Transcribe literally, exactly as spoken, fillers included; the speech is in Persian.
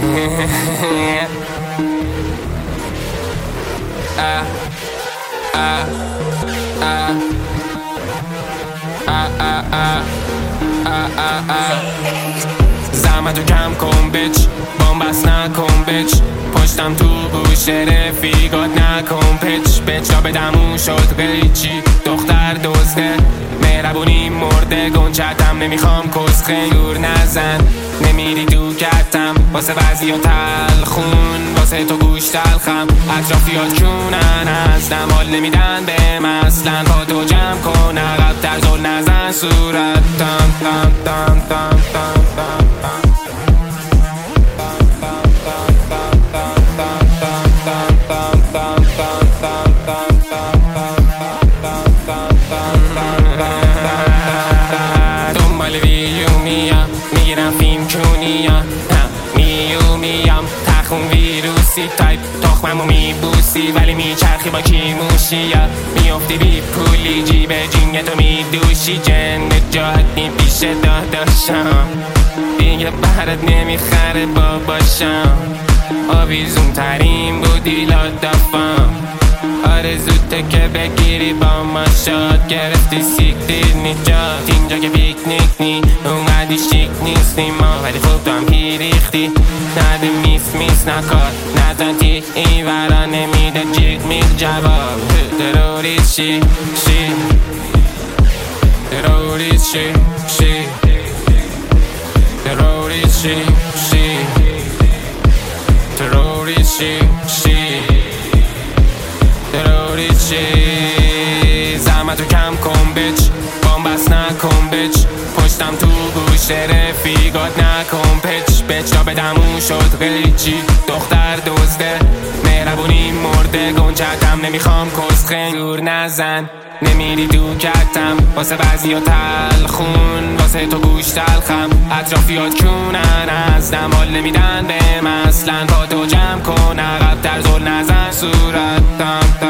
آه آه آه آه آه آه آه آه زحمتو کم کن بیچ، بامبست نکن بیچ، پشتم تو گوش رفیقات نکن پچ، بیچ را بدمون شد قیچی دختر دزده، مهربونی مرده گنچتم، نمیخوام کسخه دور نزن، نمیری تو کتم واسه بعضی ها تلخون، واسه تو گوش تلخم، اطرافیات چونن از دمال نمیدن به مثلا، با تو جمع کن عقب تر زل نزن صورت تم تم تم تم تم تم دنبال ویو میم میگیرم فیلم کونیم میو میم تخون ویروسی تایپ تخممو میبوسی ولی میچرخی با کیموشی میافتی بی پولی جیب جینگتو میدوشی جنت جاهت نیم پیش داداشم دیگه برات نمیخره باباشم آویزون ترین بودی لادافم آرزوته که بگیری با ما شاد گرفتی سیکتیر نیجات اینجا که پیکنیک نی اونقدی شیک نیستی ما ولی خوب تو هم پیریختی نده میس میس نکار نزن تیک این ورا نمیده جیک میل جواب تروریست شی شی تروریست شی شی تروریست شی شی تروریست شی شی تروریست شی زحمتو کم کن بیچ، بامبست نکن بیچ، پشتم تو گوش رفیقات نکن پچ، بیچ را بدمون شد قیچی دختر دزده، مهربونی مرده گنچتم، نمیخوام کسخه دور نزن، نمیری تو کتم واسه بعضی ها تلخون، واسه تو گوش تلخم، اطرافیات چونن از دمال نمیدن به مثلا، با تو جمع کن عقب تر زل نزن صورت تم تم